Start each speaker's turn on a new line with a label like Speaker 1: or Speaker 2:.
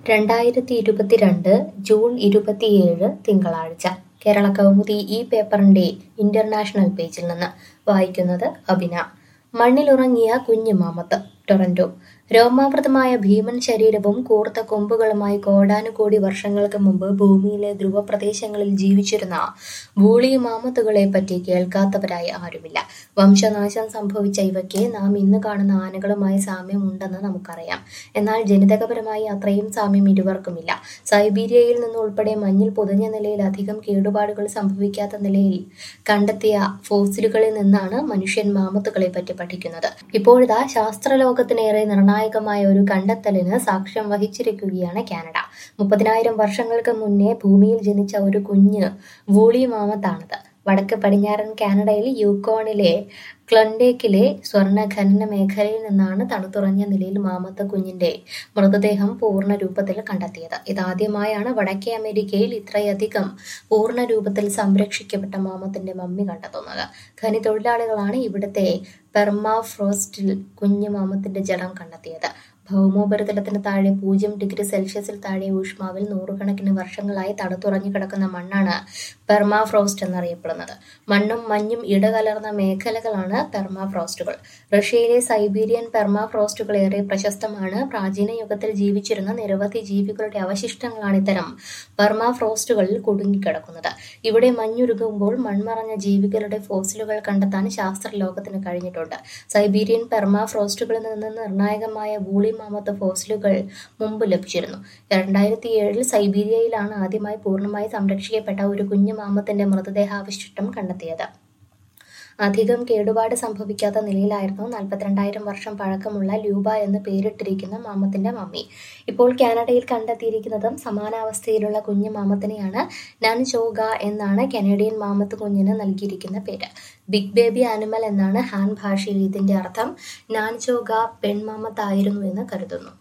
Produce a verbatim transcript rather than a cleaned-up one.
Speaker 1: രണ്ടായിരത്തി ഇരുപത്തിരണ്ട് ജൂൺ ഇരുപത്തിയേഴ് തിങ്കളാഴ്ച കേരള കൗമുദി ഈ പേപ്പറിന്റെ ഇന്റർനാഷണൽ പേജിൽ നിന്ന് വായിക്കുന്നത് അഭിന. മണ്ണിലുറങ്ങിയ കുഞ്ഞു മാമത്ത്. ടൊറന്റോ. രോമാവൃതമായ ഭീമൻ ശരീരവും കൂർത്ത കൊമ്പുകളുമായി കോടാനുകോടി വർഷങ്ങൾക്ക് മുമ്പ് ഭൂമിയിലെ ധ്രുവപ്രദേശങ്ങളിൽ ജീവിച്ചിരുന്ന വൂളി മാമത്തുകളെ പറ്റി കേൾക്കാത്തവരായി ആരുമില്ല. വംശനാശം സംഭവിച്ച ഇവയ്ക്ക് നാം ഇന്ന് കാണുന്ന ആനകളുമായി സാമ്യം ഉണ്ടെന്ന് നമുക്കറിയാം. എന്നാൽ ജനിതകപരമായി അത്രയും സാമ്യം ഇരുവർക്കുമില്ല. സൈബീരിയയിൽ നിന്ന് ഉൾപ്പെടെ മഞ്ഞിൽ പുതഞ്ഞ നിലയിൽ അധികം കേടുപാടുകൾ സംഭവിക്കാത്ത നിലയിൽ കണ്ടെത്തിയ ഫോസിലുകളിൽ നിന്നാണ് മനുഷ്യൻ മാമത്തുകളെ പറ്റി പഠിക്കുന്നത്. ഇപ്പോഴിതാ ശാസ്ത്രലോകത്തിനേറെ നിർണായകമായ ഒരു കണ്ടെത്തലിന് സാക്ഷ്യം വഹിച്ചിരിക്കുകയാണ് കാനഡ. മുപ്പതിനായിരം വർഷങ്ങൾക്ക് മുന്നേ ഭൂമിയിൽ ജനിച്ച ഒരു കുഞ്ഞ് വൂളി മാമത്താണത്. വടക്ക് പടിഞ്ഞാറൻ കാനഡയിൽ യൂക്കോണിലെ ക്ലണ്ടേക്കിലെ സ്വർണ്ണ ഖനന മേഖലയിൽ നിന്നാണ് തണുത്തുറഞ്ഞ നിലയിൽ മാമത്ത് കുഞ്ഞിന്റെ മൃതദേഹം പൂർണ്ണ രൂപത്തിൽ കണ്ടെത്തിയത്. ഇതാദ്യമായാണ് വടക്കേ അമേരിക്കയിൽ ഇത്രയധികം പൂർണ്ണ രൂപത്തിൽ സംരക്ഷിക്കപ്പെട്ട മാമത്തിന്റെ മമ്മി കണ്ടെത്തുന്നത്. ഖനി തൊഴിലാളികളാണ് ഇവിടുത്തെ പെർമാഫ്രോസ്റ്റിൽ കുഞ്ഞു മാമത്തിന്റെ ജഡം കണ്ടെത്തിയത്. ഭൗമോപരിതലത്തിന് താഴെ പൂജ്യം ഡിഗ്രി സെൽഷ്യസിൽ താഴെ ഊഷ്മാവിൽ നൂറുകണക്കിന് വർഷങ്ങളായി തണുത്തുറഞ്ഞു കിടക്കുന്ന മണ്ണാണ് പെർമാഫ്രോസ്റ്റ് എന്നറിയപ്പെടുന്നത്. മണ്ണും മഞ്ഞും ഇടകലർന്ന മേഖലകളാണ് പെർമാഫ്രോസ്റ്റുകൾ. റഷ്യയിലെ സൈബീരിയൻ പെർമാഫ്രോസ്റ്റുകൾ ഏറെ പ്രശസ്തമാണ്. പ്രാചീന യുഗത്തിൽ ജീവിച്ചിരുന്ന നിരവധി ജീവികളുടെ അവശിഷ്ടങ്ങളാണ് ഇത്തരം പെർമാഫ്രോസ്റ്റുകളിൽ കുടുങ്ങിക്കിടക്കുന്നത്. ഇവിടെ മഞ്ഞുരുകുമ്പോൾ മൺമറഞ്ഞ ജീവികളുടെ ഫോസിലുകൾ കണ്ടെത്താൻ ശാസ്ത്രലോകത്തിന് കഴിഞ്ഞിട്ടുണ്ട്. സൈബീരിയൻ പെർമാഫ്രോസ്റ്റുകളിൽ നിന്ന് നിർണായകമായ വൂളി മാമത്ത് ഫോസിലുകൾ മുമ്പ് ലഭിച്ചിരുന്നു. രണ്ടായിരത്തി ഏഴിൽ സൈബീരിയയിലാണ് ആദ്യമായി പൂർണ്ണമായി സംരക്ഷിക്കപ്പെട്ട ഒരു കുഞ്ഞു മാമത്തിന്റെ മൃതദേഹാവശിഷ്ടം കണ്ടെത്തിയത്. അധികം കേടുപാട് സംഭവിക്കാത്ത നിലയിലായിരുന്നു നാൽപ്പത്തിരണ്ടായിരം വർഷം പഴക്കമുള്ള ലൂബ എന്ന് പേരിട്ടിരിക്കുന്ന മാമത്തിന്റെ മമ്മി. ഇപ്പോൾ കാനഡയിൽ കണ്ടെത്തിയിരിക്കുന്നതും സമാനാവസ്ഥയിലുള്ള കുഞ്ഞു മാമത്തിനെയാണ്. നാൻചോഗ എന്നാണ് കനേഡിയൻ മാമത്ത് കുഞ്ഞിന് നൽകിയിരിക്കുന്ന പേര്. ബിഗ് ബേബി ആനിമൽ എന്നാണ് ഹാൻ ഭാഷയിൽ ഇതിന്റെ അർത്ഥം. നാൻചോഗ പെൺമാമത്തായിരുന്നു എന്ന് കരുതുന്നു.